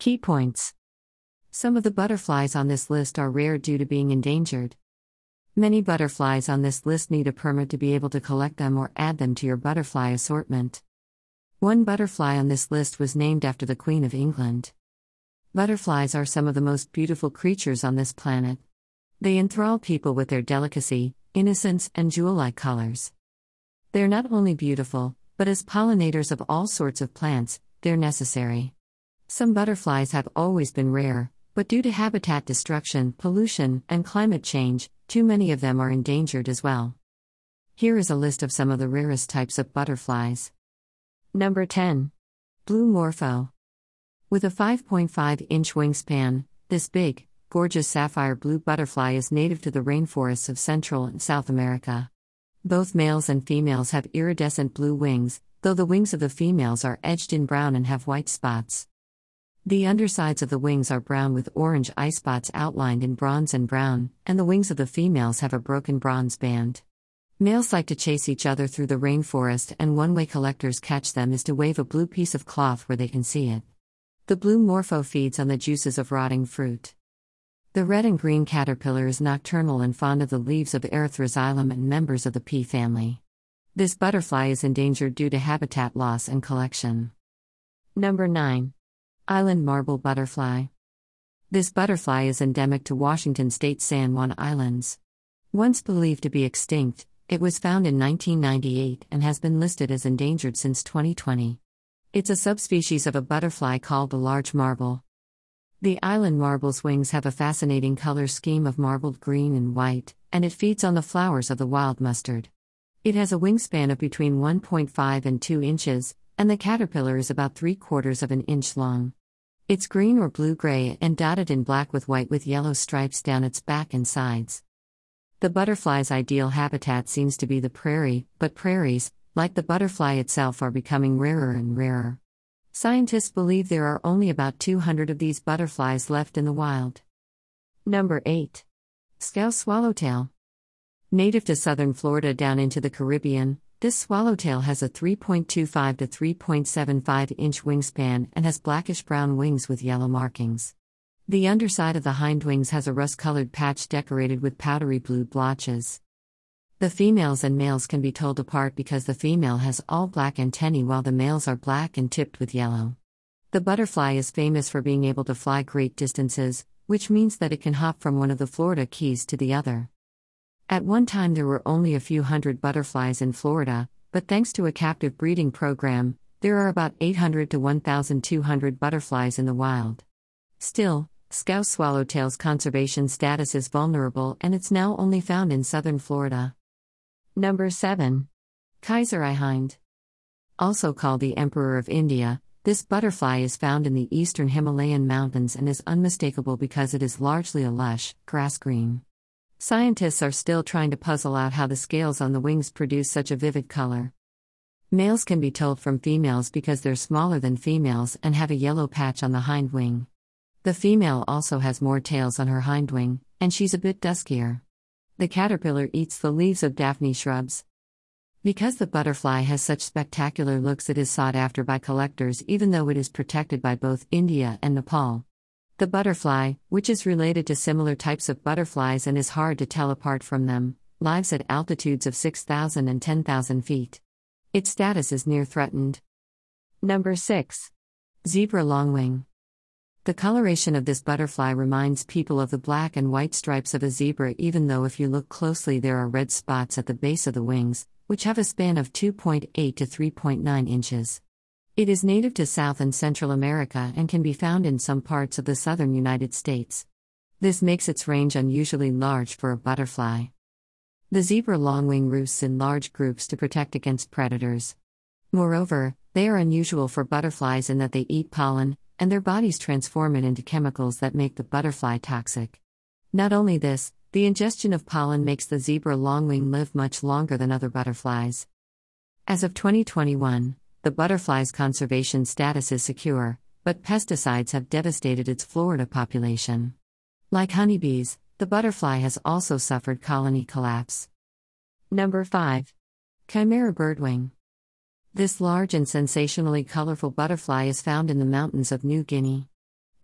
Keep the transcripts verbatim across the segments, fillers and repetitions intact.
Key points. Some of the butterflies on this list are rare due to being endangered. Many butterflies on this list need a permit to be able to collect them or add them to your butterfly assortment. One butterfly on this list was named after the Queen of England. Butterflies are some of the most beautiful creatures on this planet. They enthrall people with their delicacy, innocence, and jewel-like colors. They're not only beautiful, but as pollinators of all sorts of plants, they're necessary. Some butterflies have always been rare, but due to habitat destruction, pollution, and climate change, too many of them are endangered as well. Here is a list of some of the rarest types of butterflies. Number ten. Blue Morpho. With a five point five inch wingspan, this big, gorgeous sapphire blue butterfly is native to the rainforests of Central and South America. Both males and females have iridescent blue wings, though the wings of the females are edged in brown and have white spots. The undersides of the wings are brown with orange eye spots outlined in bronze and brown, and the wings of the females have a broken bronze band. Males like to chase each other through the rainforest, and one way collectors catch them is to wave a blue piece of cloth where they can see it. The blue morpho feeds on the juices of rotting fruit. The red and green caterpillar is nocturnal and fond of the leaves of Erythroxylum and members of the pea family. This butterfly is endangered due to habitat loss and collection. Number nine. Island Marble Butterfly. This butterfly is endemic to Washington State's San Juan Islands. Once believed to be extinct, it was found in nineteen ninety-eight and has been listed as endangered since twenty twenty. It's a subspecies of a butterfly called the large marble. The island marble's wings have a fascinating color scheme of marbled green and white, and it feeds on the flowers of the wild mustard. It has a wingspan of between one point five and two inches, and the caterpillar is about three quarters of an inch long. It's green or blue-gray and dotted in black with white with yellow stripes down its back and sides. The butterfly's ideal habitat seems to be the prairie, but prairies, like the butterfly itself, are becoming rarer and rarer. Scientists believe there are only about two hundred of these butterflies left in the wild. Number eight. Scouse Swallowtail. Native to southern Florida down into the Caribbean, this swallowtail has a three point two five to three point seven five inch wingspan and has blackish-brown wings with yellow markings. The underside of the hindwings has a rust-colored patch decorated with powdery blue blotches. The females and males can be told apart because the female has all black antennae while the males are black and tipped with yellow. The butterfly is famous for being able to fly great distances, which means that it can hop from one of the Florida Keys to the other. At one time there were only a few hundred butterflies in Florida, but thanks to a captive breeding program, there are about eight hundred to one thousand two hundred butterflies in the wild. Still, Scouse swallowtail's conservation status is vulnerable and it's now only found in southern Florida. Number seven. Kaiser eye hind. Also called the Emperor of India, this butterfly is found in the eastern Himalayan mountains and is unmistakable because it is largely a lush, grass green. Scientists are still trying to puzzle out how the scales on the wings produce such a vivid color. Males can be told from females because they're smaller than females and have a yellow patch on the hind wing. The female also has more tails on her hind wing, and she's a bit duskier. The caterpillar eats the leaves of Daphne shrubs. Because the butterfly has such spectacular looks, it is sought after by collectors even though it is protected by both India and Nepal. The butterfly, which is related to similar types of butterflies and is hard to tell apart from them, lives at altitudes of six thousand and ten thousand feet. Its status is near threatened. Number six. Zebra longwing. The coloration of this butterfly reminds people of the black and white stripes of a zebra, even though if you look closely there are red spots at the base of the wings, which have a span of two point eight to three point nine inches. It is native to South and Central America and can be found in some parts of the southern United States. This makes its range unusually large for a butterfly. The zebra longwing roosts in large groups to protect against predators. Moreover, they are unusual for butterflies in that they eat pollen, and their bodies transform it into chemicals that make the butterfly toxic. Not only this, the ingestion of pollen makes the zebra longwing live much longer than other butterflies. As of twenty twenty-one, the butterfly's conservation status is secure, but pesticides have devastated its Florida population. Like honeybees, the butterfly has also suffered colony collapse. Number five. Chimera birdwing. This large and sensationally colorful butterfly is found in the mountains of New Guinea.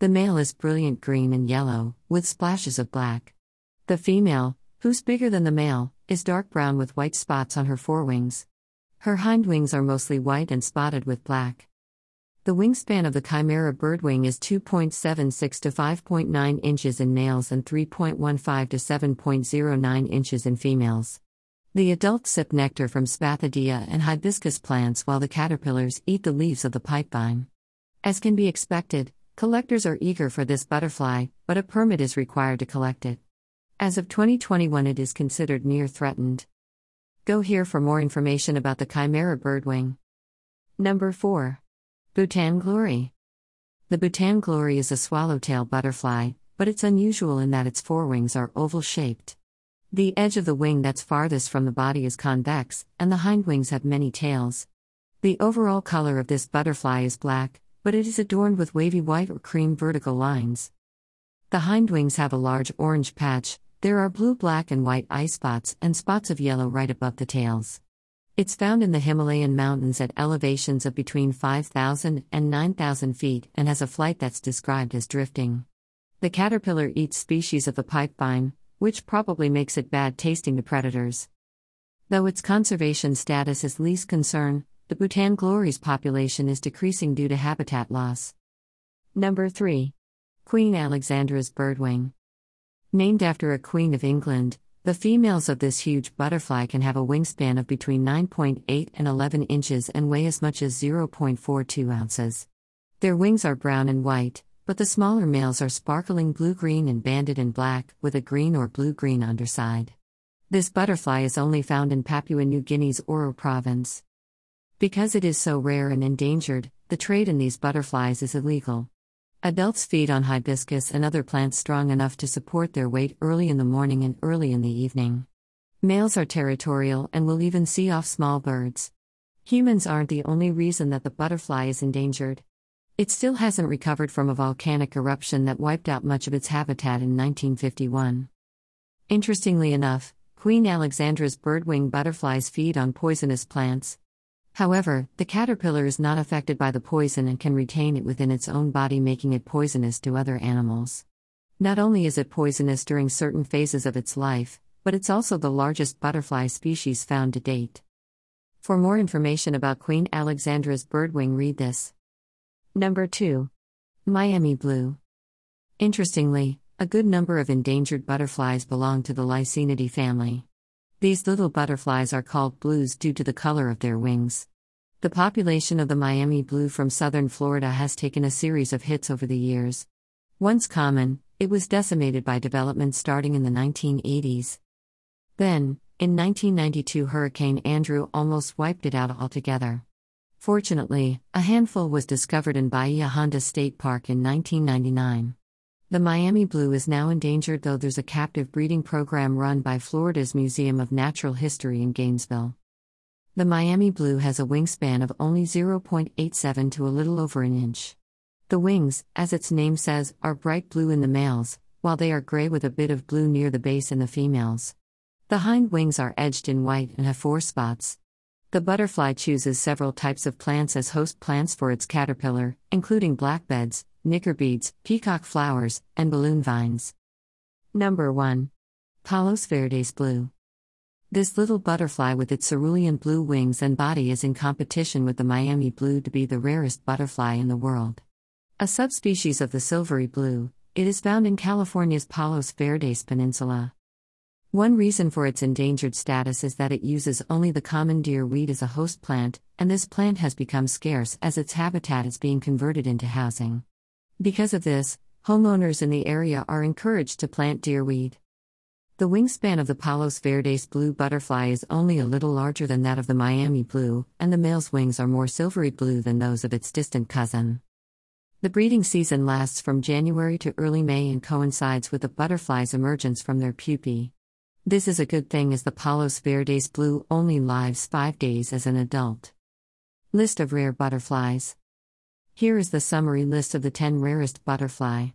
The male is brilliant green and yellow, with splashes of black. The female, who's bigger than the male, is dark brown with white spots on her forewings. Her hindwings are mostly white and spotted with black. The wingspan of the chimera birdwing is two point seven six to five point nine inches in males and three point one five to seven point zero nine inches in females. The adults sip nectar from Spathidia and hibiscus plants while the caterpillars eat the leaves of the pipevine. As can be expected, collectors are eager for this butterfly, but a permit is required to collect it. As of twenty twenty-one, it is considered near threatened. Go here for more information about the chimera birdwing. Number four. Bhutan Glory. The Bhutan Glory is a swallowtail butterfly, but it's unusual in that its forewings are oval-shaped. The edge of the wing that's farthest from the body is convex, and the hindwings have many tails. The overall color of this butterfly is black, but it is adorned with wavy white or cream vertical lines. The hindwings have a large orange patch. There are blue, black, and white eye spots and spots of yellow right above the tails. It's found in the Himalayan mountains at elevations of between five thousand and nine thousand feet and has a flight that's described as drifting. The caterpillar eats species of the pipevine, which probably makes it bad tasting to predators. Though its conservation status is least concern, the Bhutan Glory's population is decreasing due to habitat loss. Number three. Queen Alexandra's birdwing. Named after a Queen of England, the females of this huge butterfly can have a wingspan of between nine point eight and eleven inches and weigh as much as zero point four two ounces. Their wings are brown and white, but the smaller males are sparkling blue-green and banded in black, with a green or blue-green underside. This butterfly is only found in Papua New Guinea's Oro province. Because it is so rare and endangered, the trade in these butterflies is illegal. Adults feed on hibiscus and other plants strong enough to support their weight early in the morning and early in the evening. Males are territorial and will even see off small birds. Humans aren't the only reason that the butterfly is endangered. It still hasn't recovered from a volcanic eruption that wiped out much of its habitat in nineteen fifty-one. Interestingly enough, Queen Alexandra's birdwing butterflies feed on poisonous plants. However, the caterpillar is not affected by the poison and can retain it within its own body, making it poisonous to other animals. Not only is it poisonous during certain phases of its life, but it's also the largest butterfly species found to date. For more information about Queen Alexandra's birdwing, read this. Number two. Miami Blue. Interestingly, a good number of endangered butterflies belong to the Lycaenidae family. These little butterflies are called blues due to the color of their wings. The population of the Miami blue from southern Florida has taken a series of hits over the years. Once common, it was decimated by development starting in the nineteen eighties. Then, in nineteen ninety-two, Hurricane Andrew almost wiped it out altogether. Fortunately, a handful was discovered in Bahia Honda State Park in nineteen ninety-nine. The Miami blue is now endangered, though there's a captive breeding program run by Florida's Museum of Natural History in Gainesville. The Miami blue has a wingspan of only zero point eight seven to a little over an inch. The wings, as its name says, are bright blue in the males, while they are gray with a bit of blue near the base in the females. The hind wings are edged in white and have four spots. The butterfly chooses several types of plants as host plants for its caterpillar, including blackbeds, knickerbeads, peacock flowers, and balloon vines. Number one. Palos Verdes Blue. This little butterfly with its cerulean blue wings and body is in competition with the Miami blue to be the rarest butterfly in the world. A subspecies of the silvery blue, it is found in California's Palos Verdes Peninsula. One reason for its endangered status is that it uses only the common deerweed as a host plant, and this plant has become scarce as its habitat is being converted into housing. Because of this, homeowners in the area are encouraged to plant deerweed. The wingspan of the Palos Verdes blue butterfly is only a little larger than that of the Miami blue, and the male's wings are more silvery blue than those of its distant cousin. The breeding season lasts from January to early May and coincides with the butterfly's emergence from their pupae. This is a good thing as the Palos Verdes blue only lives five days as an adult. List of rare butterflies. Here is the summary list of the ten rarest butterfly.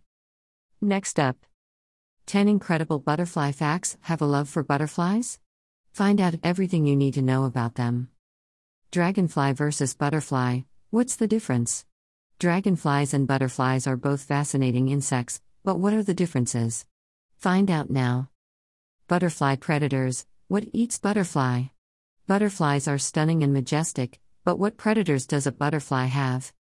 Next up. ten incredible butterfly facts. Have a love for butterflies? Find out everything you need to know about them. Dragonfly versus butterfly, what's the difference? Dragonflies and butterflies are both fascinating insects, but what are the differences? Find out now. Butterfly predators. What eats butterfly? Butterflies are stunning and majestic, but what predators does a butterfly have?